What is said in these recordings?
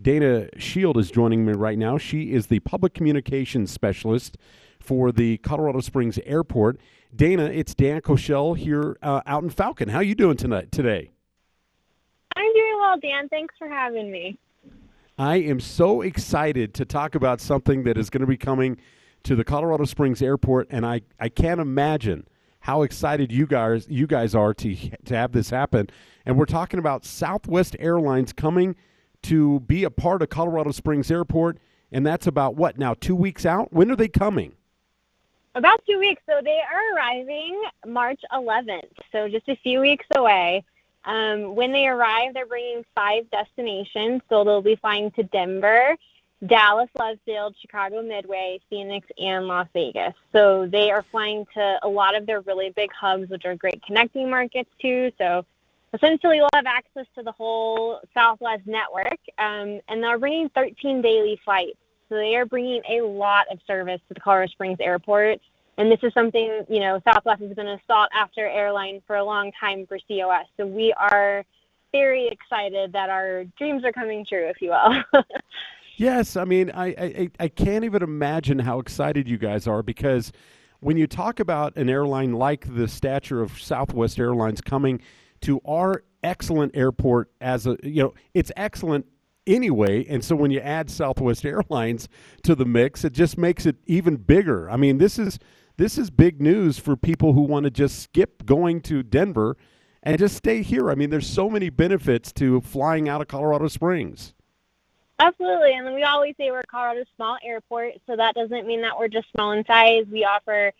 Dana Shield is joining me right now. She is the public communications specialist for the Colorado Springs Airport. Dana, it's Dan Koshel here out in Falcon. How are you doing today? I'm doing well, Dan. Thanks for having me. I am so excited to talk about something that is going to be coming to the Colorado Springs Airport, and I can't imagine how excited you guys are to have this happen. And we're talking about Southwest Airlines coming to be a part of Colorado Springs Airport, and that's about what now, 2 weeks out? When are they coming? About 2 weeks. So they are arriving March 11th, so just a few weeks away. When they arrive, they're bringing 5 destinations. So they'll be flying to Denver, Dallas, Love Field, Chicago Midway, Phoenix, and Las Vegas. So they are flying to a lot of their really big hubs, which are great connecting markets too. So essentially, we'll have access to the whole Southwest network, and they're bringing 13 daily flights. So they are bringing a lot of service to the Colorado Springs Airport. And this is something, Southwest has been a sought-after airline for a long time for COS. So we are very excited that our dreams are coming true, if you will. Yes, I mean, I can't even imagine how excited you guys are, because when you talk about an airline like the stature of Southwest Airlines coming to our excellent airport it's excellent anyway, and so when you add Southwest Airlines to the mix, it just makes it even bigger. I mean, this is big news for people who want to just skip going to Denver and just stay here. I mean, there's so many benefits to flying out of Colorado Springs. Absolutely. And we always say we're Colorado's small airport, so that doesn't mean that we're just small in size. We offer,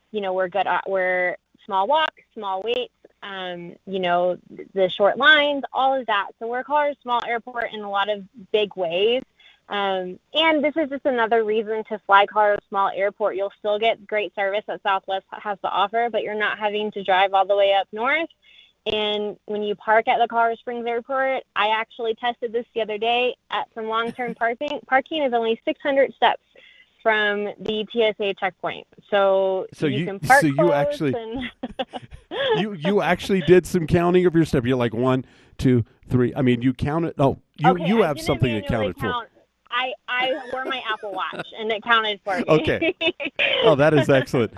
we're small walks, small waits, the short lines, all of that. So we're Colorado's small airport in a lot of big ways. And this is just another reason to fly Colorado Small Airport. You'll still get great service that Southwest has to offer, but you're not having to drive all the way up north. And when you park at the Colorado Springs Airport, I actually tested this the other day at some long-term parking. Parking is only 600 steps from the TSA checkpoint. So you can park so you actually you actually did some counting of your steps. You're like 1, 2, 3. I mean, you counted. Oh, you have something that counted for. I wore my Apple Watch and it counted for me. Okay. Oh, that is excellent.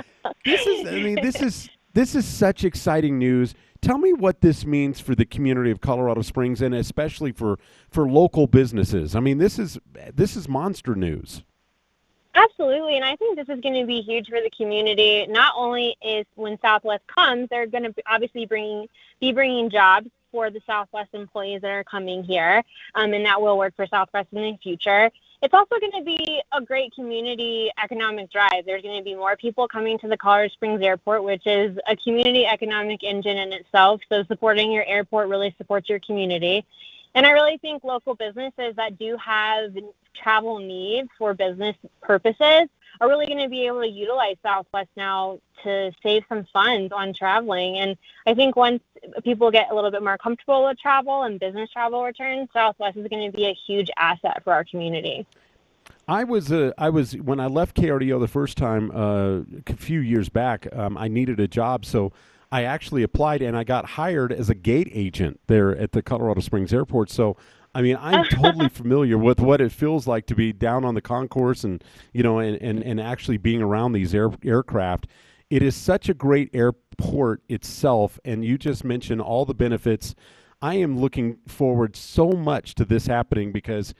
This is such exciting news. Tell me what this means for the community of Colorado Springs, and especially for local businesses. I mean, this is monster news. Absolutely, and I think this is going to be huge for the community. Not only is when Southwest comes, they're going to obviously be bringing jobs for the Southwest employees that are coming here, and that will work for Southwest in the future. It's also going to be a great community economic drive. There's going to be more people coming to the Colorado Springs Airport, which is a community economic engine in itself. So supporting your airport really supports your community. And I really think local businesses that do have travel needs for business purposes are really going to be able to utilize Southwest now to save some funds on traveling. And I think once people get a little bit more comfortable with travel and business travel returns, Southwest is going to be a huge asset for our community. I was when I left KRDO the first time a few years back. I needed a job, so I actually applied and I got hired as a gate agent there at the Colorado Springs Airport. So, I mean, I'm totally familiar with what it feels like to be down on the concourse and actually being around these aircraft. It is such a great airport itself, and you just mentioned all the benefits. I am looking forward so much to this happening because,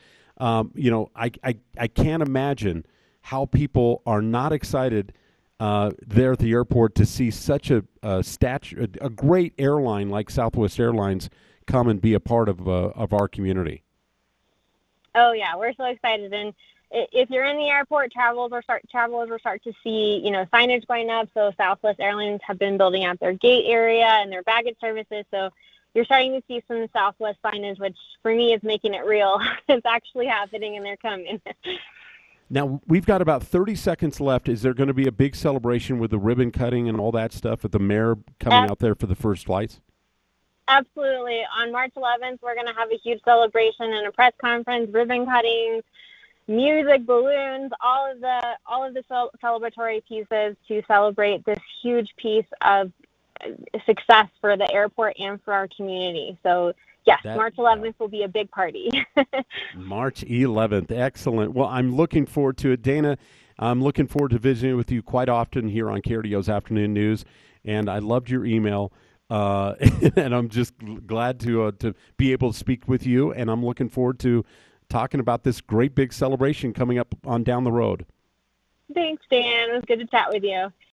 I can't imagine how people are not excited there at the airport to see such a great airline like Southwest Airlines come and be a part of our community. Oh yeah, we're so excited, and if you're in the airport, travelers will start to see signage going up. So Southwest Airlines have been building out their gate area and their baggage services. So you're starting to see some Southwest signage, which for me is making it real. It's actually happening, and they're coming. Now, we've got about 30 seconds left. Is there going to be a big celebration with the ribbon cutting and all that stuff with the mayor coming out there for the first flights? Absolutely. On March 11th, we're going to have a huge celebration and a press conference, ribbon cutting, music, balloons, all of the celebratory pieces to celebrate this huge piece of success for the airport and for our community. So Yes, That March 11th will be a big party. March 11th. Excellent. Well, I'm looking forward to it. Dana, I'm looking forward to visiting with you quite often here on KRDO's Afternoon News, and I loved your email. And I'm just glad to be able to speak with you, and I'm looking forward to talking about this great big celebration coming up on down the road. Thanks, Dan. It was good to chat with you.